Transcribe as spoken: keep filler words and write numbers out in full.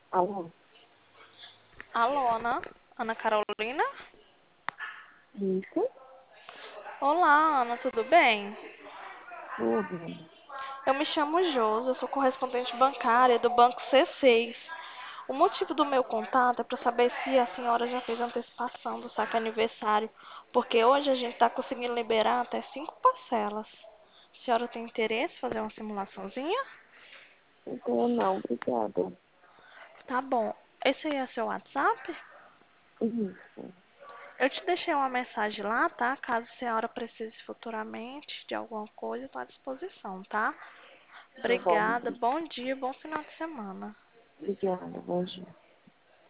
Alô? Alô, Ana? Ana Carolina? Isso? Olá, Ana, tudo bem? Tudo. Eu me chamo Josi, eu sou correspondente bancária do Banco C seis. O motivo do meu contato é para saber se a senhora já fez a antecipação do saque aniversário, porque hoje a gente está conseguindo liberar até cinco parcelas. A senhora tem interesse em fazer uma simulaçãozinha? Então, não, obrigada. Tá bom. Esse aí é seu WhatsApp? Isso. Eu te deixei uma mensagem lá, tá? Caso a senhora precise futuramente de alguma coisa, estou à disposição, tá? Tá bom, Obrigada, obri- bom dia, bom final de semana. obrigada. Bom dia.